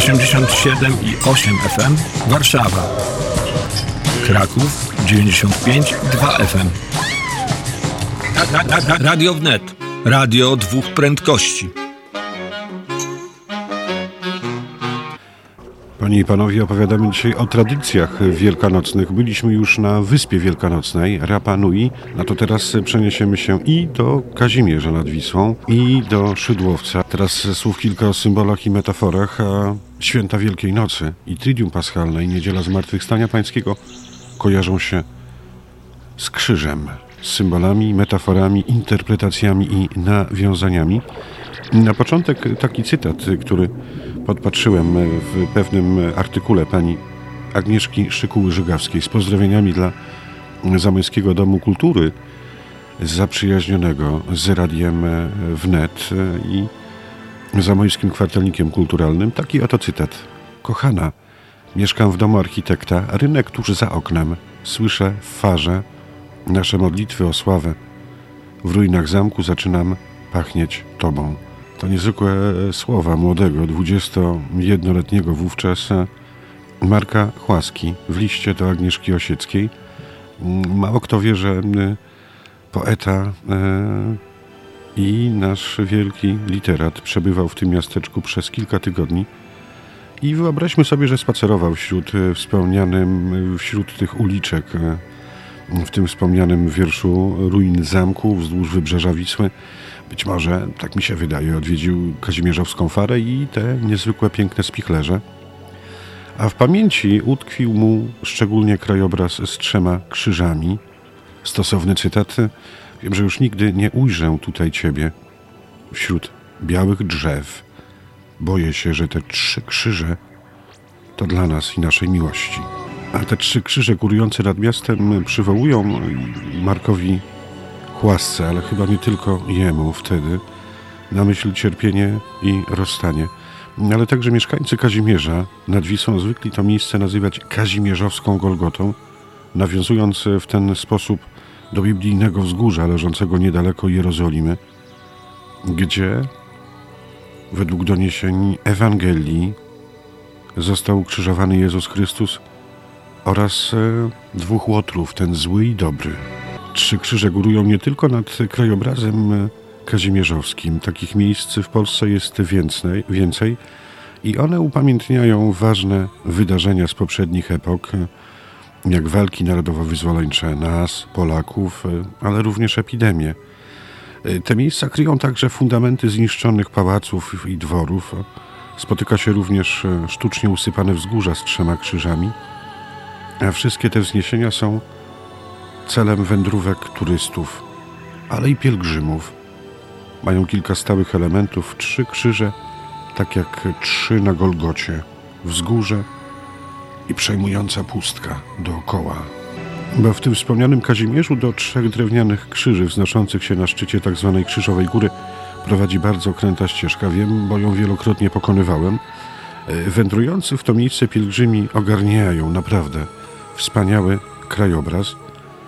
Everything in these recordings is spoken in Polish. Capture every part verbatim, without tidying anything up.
osiemdziesiąt siedem i osiem F M Warszawa, Kraków dziewięćdziesiąt pięć i dwa F M. Ra- ra- ra- Radio Wnet, radio dwóch prędkości. Panie i panowie, opowiadamy dzisiaj o tradycjach wielkanocnych. Byliśmy już na Wyspie Wielkanocnej, Rapa Nui, a to teraz przeniesiemy się i do Kazimierza nad Wisłą, i do Szydłowca. Teraz słów kilka o symbolach i metaforach, a święta Wielkiej Nocy i Tridium Paschalne i Niedziela Zmartwychwstania Pańskiego kojarzą się z krzyżem, z symbolami, metaforami, interpretacjami i nawiązaniami. Na początek taki cytat, który podpatrzyłem w pewnym artykule pani Agnieszki Szykuły-Żygawskiej z pozdrowieniami dla Zamojskiego Domu Kultury zaprzyjaźnionego z Radiem Wnet i Zamojskim Kwartalnikiem Kulturalnym. Taki oto cytat. Kochana, mieszkam w domu architekta, rynek tuż za oknem. Słyszę w farze nasze modlitwy o sławę. W ruinach zamku zaczynam pachnieć tobą. To niezwykłe słowa młodego, dwudziestojednoletniego wówczas Marka Chłaski w liście do Agnieszki Osieckiej. Mało kto wie, że poeta i nasz wielki literat przebywał w tym miasteczku przez kilka tygodni i wyobraźmy sobie, że spacerował wśród wspomnianym, wśród tych uliczek, w tym wspomnianym wierszu ruin zamku wzdłuż wybrzeża Wisły. Być może, tak mi się wydaje, odwiedził Kazimierzowską Farę i te niezwykłe, piękne spichlerze. A w pamięci utkwił mu szczególnie krajobraz z trzema krzyżami. Stosowny cytat. Wiem, że już nigdy nie ujrzę tutaj ciebie wśród białych drzew. Boję się, że te trzy krzyże to dla nas i naszej miłości. A te trzy krzyże górujące nad miastem przywołują Markowi Chłasce, ale chyba nie tylko jemu wtedy, na myśl cierpienie i rozstanie. Ale także mieszkańcy Kazimierza nad Wisłą zwykli to miejsce nazywać Kazimierzowską Golgotą, nawiązując w ten sposób do biblijnego wzgórza leżącego niedaleko Jerozolimy, gdzie według doniesień Ewangelii został ukrzyżowany Jezus Chrystus oraz e, dwóch łotrów, ten zły i dobry. Trzy krzyże górują nie tylko nad krajobrazem kazimierzowskim. Takich miejsc w Polsce jest więcej, więcej i one upamiętniają ważne wydarzenia z poprzednich epok, jak walki narodowo-wyzwoleńcze nas, Polaków, ale również epidemie. Te miejsca kryją także fundamenty zniszczonych pałaców i dworów. Spotyka się również sztucznie usypane wzgórza z trzema krzyżami, a wszystkie te wzniesienia są celem wędrówek turystów, ale i pielgrzymów. Mają kilka stałych elementów, trzy krzyże, tak jak trzy na Golgocie, wzgórze i przejmująca pustka dookoła. Bo w tym wspomnianym Kazimierzu do trzech drewnianych krzyży wznoszących się na szczycie tzw. Krzyżowej Góry prowadzi bardzo kręta ścieżka, wiem, bo ją wielokrotnie pokonywałem. Wędrujący w to miejsce pielgrzymi ogarniają naprawdę wspaniały krajobraz.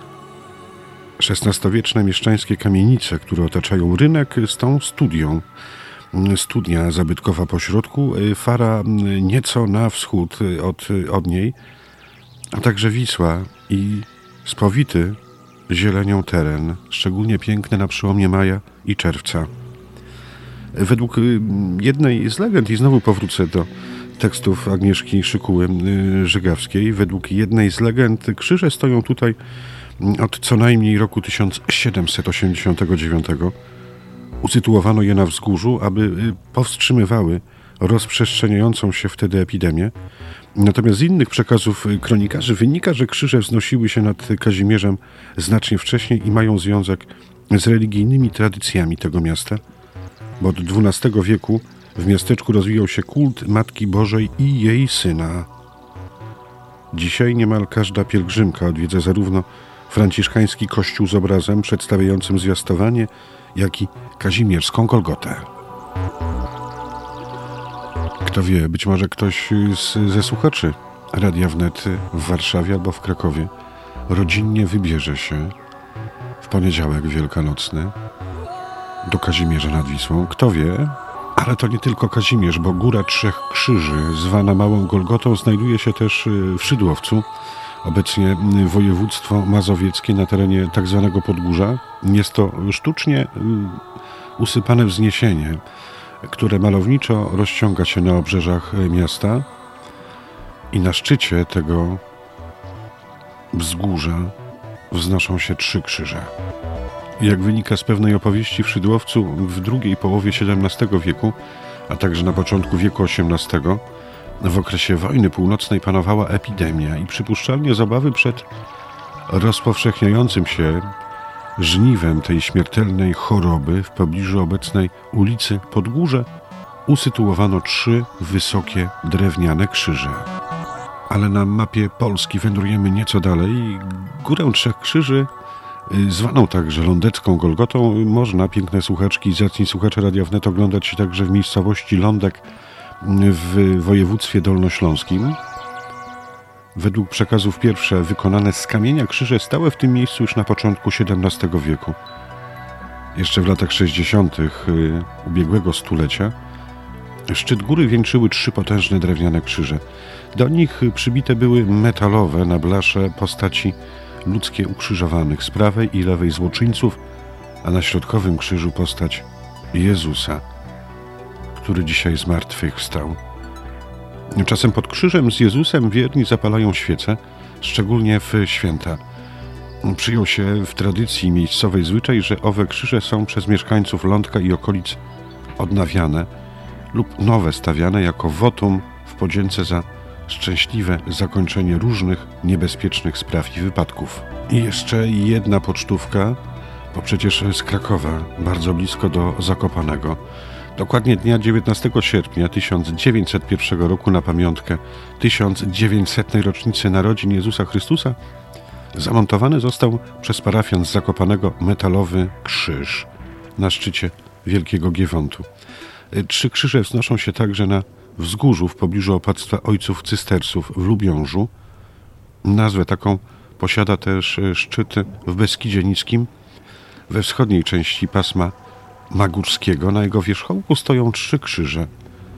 szesnastowieczne mieszczańskie kamienice, które otaczają rynek z tą studią. Studnia zabytkowa po środku, Fara nieco na wschód od, od niej, a także Wisła i spowity zielenią teren, szczególnie piękny na przełomie maja i czerwca. Według jednej z legend, i znowu powrócę do tekstów Agnieszki Szykuły-Żygawskiej, według jednej z legend krzyże stoją tutaj od co najmniej roku tysiąc siedemset osiemdziesiątego dziewiątego. Usytuowano je na wzgórzu, aby powstrzymywały rozprzestrzeniającą się wtedy epidemię. Natomiast z innych przekazów kronikarzy wynika, że krzyże wznosiły się nad Kazimierzem znacznie wcześniej i mają związek z religijnymi tradycjami tego miasta, bo od dwunastego wieku w miasteczku rozwijał się kult Matki Bożej i jej syna. Dzisiaj niemal każda pielgrzymka odwiedza zarówno franciszkański kościół z obrazem przedstawiającym zwiastowanie, jak i kazimierską Golgotę. Kto wie, być może ktoś z, ze słuchaczy Radia Wnet w Warszawie albo w Krakowie rodzinnie wybierze się w poniedziałek wielkanocny do Kazimierza nad Wisłą. Kto wie, Ale to nie tylko Kazimierz, bo Góra Trzech Krzyży, zwana Małą Golgotą, znajduje się też w Szydłowcu, obecnie województwo mazowieckie na terenie tak zwanego Podgórza. Jest to sztucznie usypane wzniesienie, które malowniczo rozciąga się na obrzeżach miasta i na szczycie tego wzgórza wznoszą się trzy krzyże. Jak wynika z pewnej opowieści, w Szydłowcu w drugiej połowie siedemnastego wieku, a także na początku wieku osiemnastego, w okresie wojny północnej panowała epidemia i przypuszczalnie z obawy przed rozpowszechniającym się żniwem tej śmiertelnej choroby w pobliżu obecnej ulicy Podgórze usytuowano trzy wysokie drewniane krzyże. Ale na mapie Polski wędrujemy nieco dalej. Górę Trzech Krzyży, zwaną także Lądecką Golgotą, można, piękne słuchaczki i zacni słuchacze Radia Wnet, oglądać także w miejscowości Lądek w województwie dolnośląskim. Według przekazów pierwsze wykonane z kamienia krzyże stałe w tym miejscu już na początku siedemnastego wieku. Jeszcze w latach sześćdziesiątych ubiegłego stulecia szczyt góry wieńczyły trzy potężne drewniane krzyże. Do nich przybite były metalowe na blasze postaci ludzkie ukrzyżowanych z prawej i lewej złoczyńców, a na środkowym krzyżu postać Jezusa, który dzisiaj z martwych wstał. Czasem pod krzyżem z Jezusem wierni zapalają świece, szczególnie w święta. Przyjął się w tradycji miejscowej zwyczaj, że owe krzyże są przez mieszkańców Lądka i okolic odnawiane lub nowe stawiane jako wotum w podzięce za szczęśliwe zakończenie różnych niebezpiecznych spraw i wypadków. I jeszcze jedna pocztówka, bo przecież z Krakowa, bardzo blisko do Zakopanego. Dokładnie dnia dziewiętnastego sierpnia tysiąc dziewięćset pierwszego roku na pamiątkę tysiąc dziewięćsetnej rocznicy narodzin Jezusa Chrystusa zamontowany został przez parafian z Zakopanego metalowy krzyż na szczycie Wielkiego Giewontu. Trzy krzyże wznoszą się także na wzgórzu w pobliżu opactwa ojców cystersów w Lubiążu. Nazwę taką posiada też szczyt w Beskidzie Niskim, we wschodniej części pasma Magórskiego. Na jego wierzchołku stoją trzy krzyże.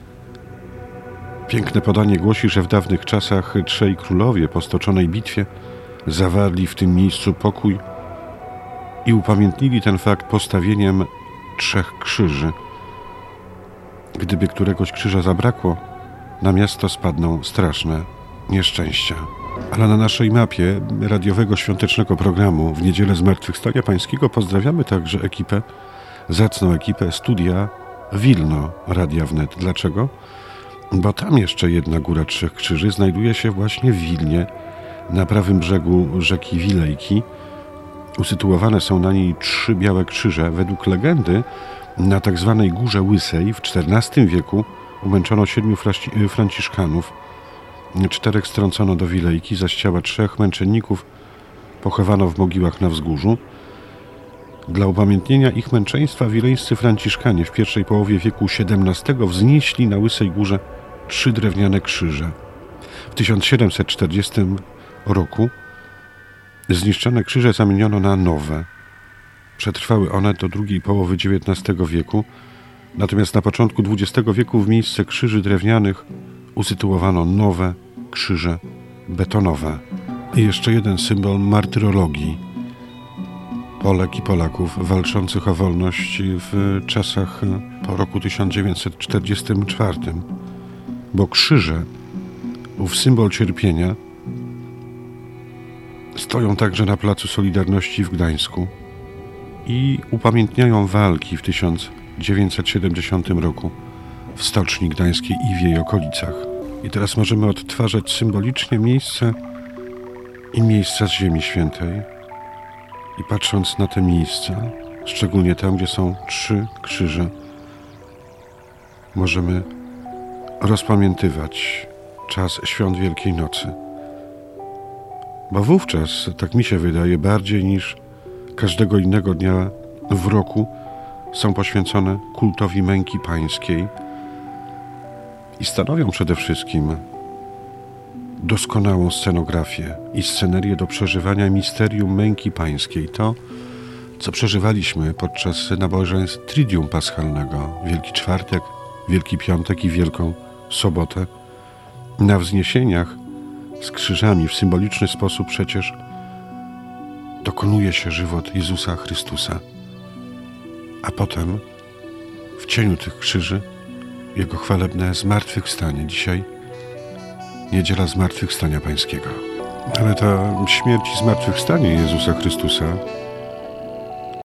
Piękne podanie głosi, że w dawnych czasach trzej królowie po stoczonej bitwie zawarli w tym miejscu pokój i upamiętnili ten fakt postawieniem trzech krzyży. Gdyby któregoś krzyża zabrakło, na miasto spadną straszne nieszczęścia. Ale na naszej mapie radiowego świątecznego programu w Niedzielę Zmartwychwstania Pańskiego pozdrawiamy także ekipę, zacną ekipę Studia Wilno Radia Wnet. Dlaczego? Bo tam jeszcze jedna Góra Trzech Krzyży znajduje się właśnie w Wilnie, na prawym brzegu rzeki Wilejki. Usytuowane są na niej trzy białe krzyże. Według legendy na tak zwanej Górze Łysej w czternastym wieku umęczono siedmiu franciszkanów. Czterech strącono do Wilejki, zaś ciała trzech męczenników pochowano w mogiłach na wzgórzu. Dla upamiętnienia ich męczeństwa wilejscy franciszkanie w pierwszej połowie wieku siedemnastego wznieśli na Łysej Górze trzy drewniane krzyże. W tysiąc siedemset czterdziestym roku zniszczone krzyże zamieniono na nowe. Przetrwały one do drugiej połowy dziewiętnastego wieku, natomiast na początku dwudziestego wieku w miejsce krzyży drewnianych usytuowano nowe krzyże betonowe. I jeszcze jeden symbol martyrologii Polek i Polaków walczących o wolność w czasach po roku tysiąc dziewięćset czterdziestym czwartym, bo krzyże, ów symbol cierpienia, stoją także na Placu Solidarności w Gdańsku i upamiętniają walki w tysiąc dziewięćset siedemdziesiątym roku w Stoczni Gdańskiej i w jej okolicach. I teraz możemy odtwarzać symbolicznie miejsce i miejsca z Ziemi Świętej. I patrząc na te miejsca, szczególnie tam, gdzie są trzy krzyże, możemy rozpamiętywać czas świąt Wielkiej Nocy. Bo wówczas, tak mi się wydaje, bardziej niż każdego innego dnia w roku są poświęcone kultowi męki pańskiej i stanowią przede wszystkim doskonałą scenografię i scenerię do przeżywania misterium męki pańskiej. To, co przeżywaliśmy podczas nabożeństw Tridium Paschalnego, Wielki Czwartek Wielki Piątek i Wielką Sobotę. Na wzniesieniach z krzyżami w symboliczny sposób przecież dokonuje się żywot Jezusa Chrystusa. A potem w cieniu tych krzyży Jego chwalebne zmartwychwstanie. Dzisiaj Niedziela Zmartwychwstania Pańskiego. Ale ta śmierć i zmartwychwstanie Jezusa Chrystusa